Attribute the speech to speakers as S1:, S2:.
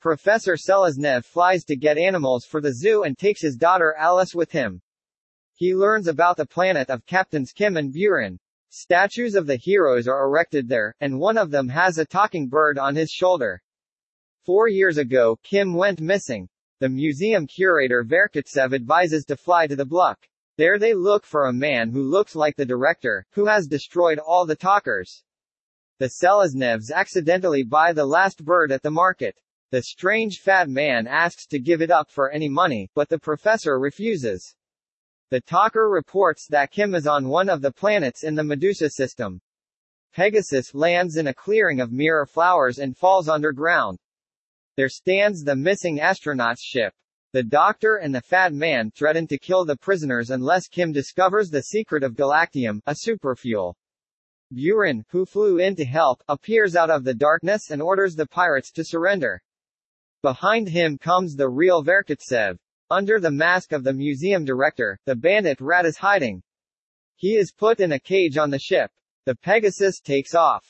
S1: Professor Seleznev flies to get animals for the zoo and takes his daughter Alice with him. He learns about the planet of Captains Kim and Buren. Statues of the heroes are erected there, and one of them has a talking bird on his shoulder. 4 years ago, Kim went missing. The museum curator Verkutsev advises to fly to the Bluk. There they look for a man who looks like the director, who has destroyed all the talkers. The Seleznevs accidentally buy the last bird at the market. The strange fat man asks to give it up for any money, but the professor refuses. The talker reports that Kim is on one of the planets in the Medusa system. Pegasus lands in a clearing of mirror flowers and falls underground. There stands the missing astronaut's ship. The doctor and the fat man threaten to kill the prisoners unless Kim discovers the secret of galactium, a superfuel. Buren, who flew in to help, appears out of the darkness and orders the pirates to surrender. Behind him comes the real Verkutsev. Under the mask of the museum director, the bandit rat is hiding. He is put in a cage on the ship. The Pegasus takes off.